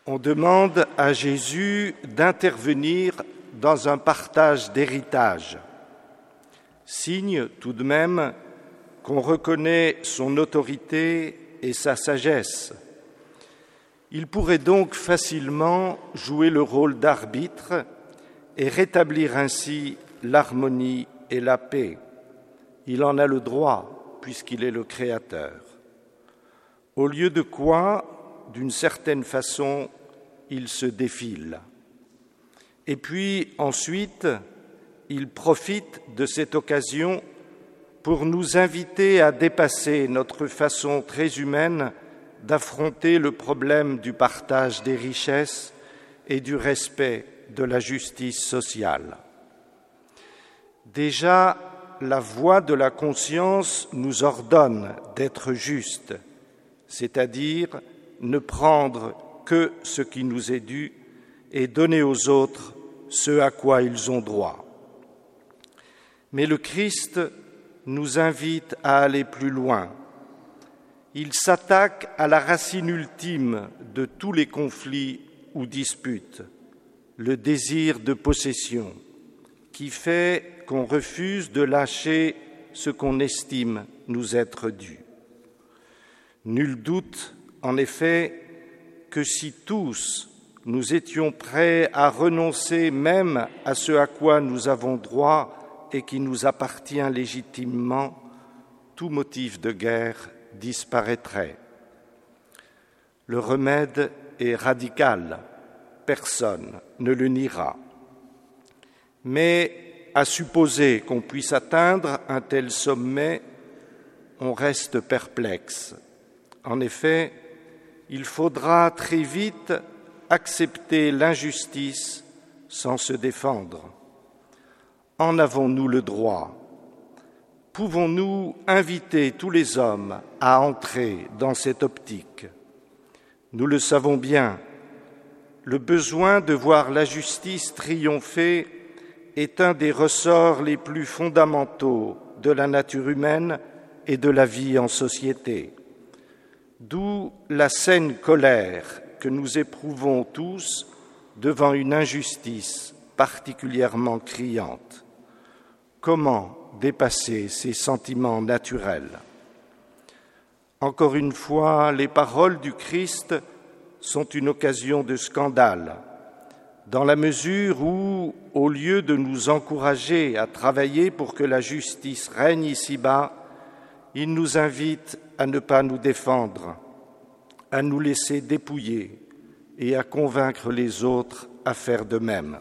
On demande à Jésus d'intervenir dans un partage d'héritage, signe tout de même qu'on reconnaît son autorité et sa sagesse. Il pourrait donc facilement jouer le rôle d'arbitre et rétablir ainsi l'harmonie et la paix. Il en a le droit, puisqu'il est le Créateur. Au lieu de quoi, d'une certaine façon, il se défile. Et puis ensuite, il profite de cette occasion pour nous inviter à dépasser notre façon très humaine d'affronter le problème du partage des richesses et du respect de la justice sociale. Déjà, la voix de la conscience nous ordonne d'être justes, c'est-à-dire ne prendre que ce qui nous est dû et donner aux autres ce à quoi ils ont droit. Mais le Christ nous invite à aller plus loin. Il s'attaque à la racine ultime de tous les conflits ou disputes, le désir de possession, qui fait qu'on refuse de lâcher ce qu'on estime nous être dû. Nul doute, en effet, que si tous nous étions prêts à renoncer même à ce à quoi nous avons droit et qui nous appartient légitimement, tout motif de guerre disparaîtrait. Le remède est radical, personne ne le niera. Mais à supposer qu'on puisse atteindre un tel sommet, on reste perplexe. En effet, il faudra très vite accepter l'injustice sans se défendre. En avons-nous le droit ? Pouvons-nous inviter tous les hommes à entrer dans cette optique ? Nous le savons bien, le besoin de voir la justice triompher est un des ressorts les plus fondamentaux de la nature humaine et de la vie en société. D'où la saine colère que nous éprouvons tous devant une injustice particulièrement criante. Comment dépasser ces sentiments naturels ? Encore une fois, les paroles du Christ sont une occasion de scandale, dans la mesure où, au lieu de nous encourager à travailler pour que la justice règne ici-bas, il nous invite à ne pas nous défendre, à nous laisser dépouiller et à convaincre les autres à faire de même.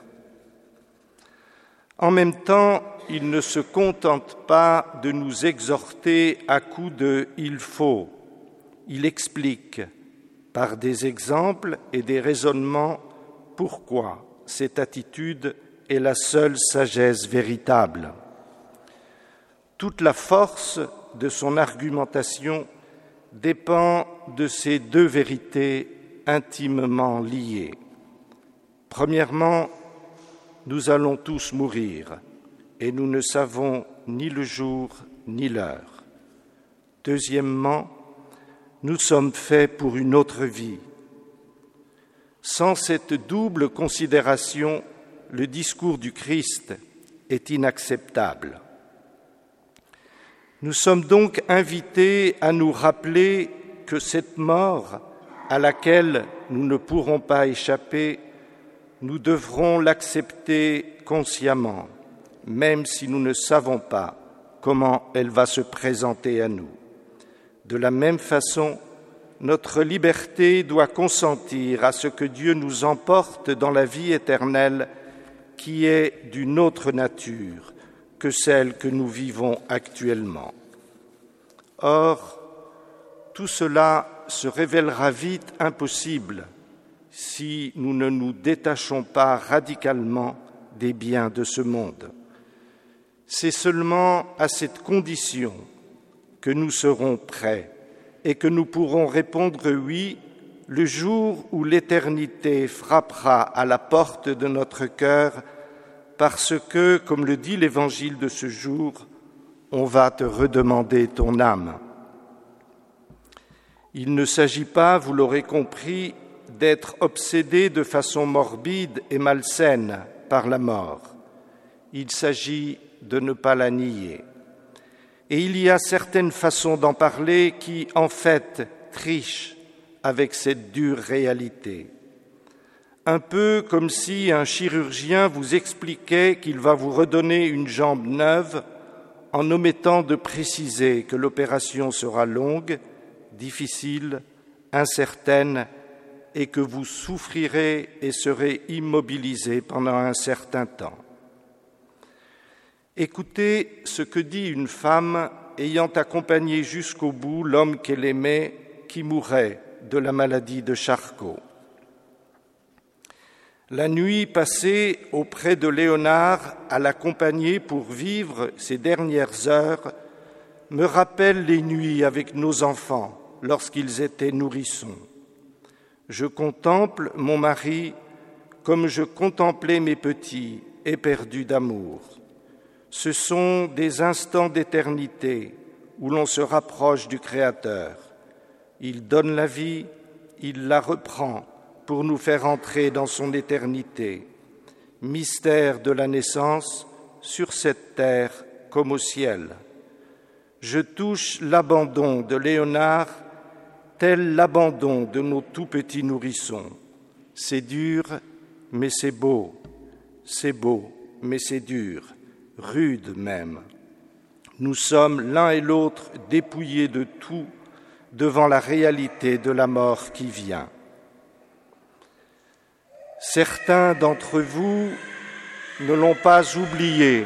En même temps, il ne se contente pas de nous exhorter à coups de « il faut ». Il explique par des exemples et des raisonnements pourquoi cette attitude est la seule sagesse véritable. Toute la force de son argumentation dépend de ces deux vérités intimement liées. Premièrement, nous allons tous mourir et nous ne savons ni le jour ni l'heure. Deuxièmement, nous sommes faits pour une autre vie. Sans cette double considération, le discours du Christ est inacceptable. Nous sommes donc invités à nous rappeler que cette mort à laquelle nous ne pourrons pas échapper, nous devrons l'accepter consciemment, même si nous ne savons pas comment elle va se présenter à nous. De la même façon, notre liberté doit consentir à ce que Dieu nous emporte dans la vie éternelle qui est d'une autre nature que celle que nous vivons actuellement. Or, tout cela se révélera vite impossible si nous ne nous détachons pas radicalement des biens de ce monde. C'est seulement à cette condition que nous serons prêts et que nous pourrons répondre oui le jour où l'éternité frappera à la porte de notre cœur parce que, comme le dit l'Évangile de ce jour, on va te redemander ton âme. Il ne s'agit pas, vous l'aurez compris, d'être obsédés de façon morbide et malsaine par la mort. Il s'agit de ne pas la nier. Et il y a certaines façons d'en parler qui, en fait, trichent avec cette dure réalité. Un peu comme si un chirurgien vous expliquait qu'il va vous redonner une jambe neuve en omettant de préciser que l'opération sera longue, difficile, incertaine et que vous souffrirez et serez immobilisé pendant un certain temps. Écoutez ce que dit une femme ayant accompagné jusqu'au bout l'homme qu'elle aimait qui mourait de la maladie de Charcot. La nuit passée auprès de Léonard à l'accompagner pour vivre ses dernières heures me rappelle les nuits avec nos enfants lorsqu'ils étaient nourrissons. Je contemple mon mari comme je contemplais mes petits éperdus d'amour. Ce sont des instants d'éternité où l'on se rapproche du Créateur. Il donne la vie, il la reprend pour nous faire entrer dans son éternité. Mystère de la naissance sur cette terre comme au ciel. Je touche l'abandon de Léonard, tel l'abandon de nos tout petits nourrissons. C'est dur, mais c'est beau, mais c'est dur, rude même. Nous sommes l'un et l'autre dépouillés de tout devant la réalité de la mort qui vient. Certains d'entre vous ne l'ont pas oublié.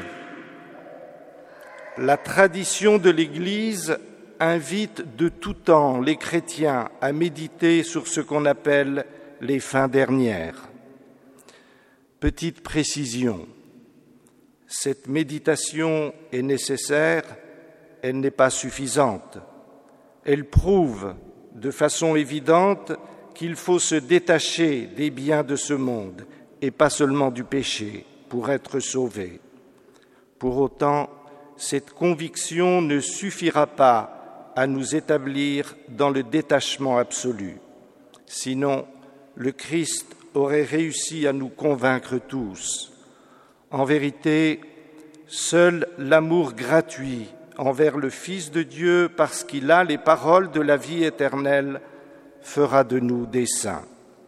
La tradition de l'Église invite de tout temps les chrétiens à méditer sur ce qu'on appelle les fins dernières. Petite précision, cette méditation est nécessaire, elle n'est pas suffisante. Elle prouve de façon évidente qu'il faut se détacher des biens de ce monde et pas seulement du péché pour être sauvé. Pour autant, cette conviction ne suffira pas à nous établir dans le détachement absolu. Sinon, le Christ aurait réussi à nous convaincre tous. En vérité, seul l'amour gratuit envers le Fils de Dieu, parce qu'il a les paroles de la vie éternelle, fera de nous des saints.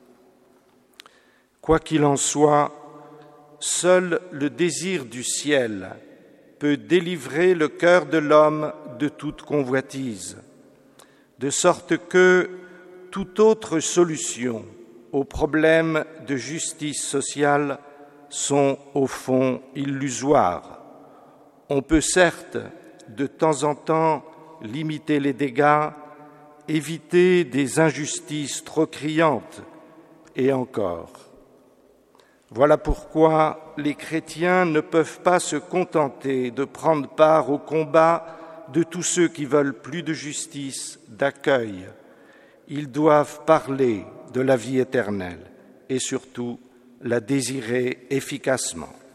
Quoi qu'il en soit, seul le désir du ciel peut délivrer le cœur de l'homme de toute convoitise, de sorte que toute autre solution aux problèmes de justice sociale sont au fond illusoires. On peut certes de temps en temps limiter les dégâts, éviter des injustices trop criantes, et encore. Voilà pourquoi les chrétiens ne peuvent pas se contenter de prendre part au combat de tous ceux qui veulent plus de justice, d'accueil. Ils doivent parler de la vie éternelle et surtout la désirer efficacement.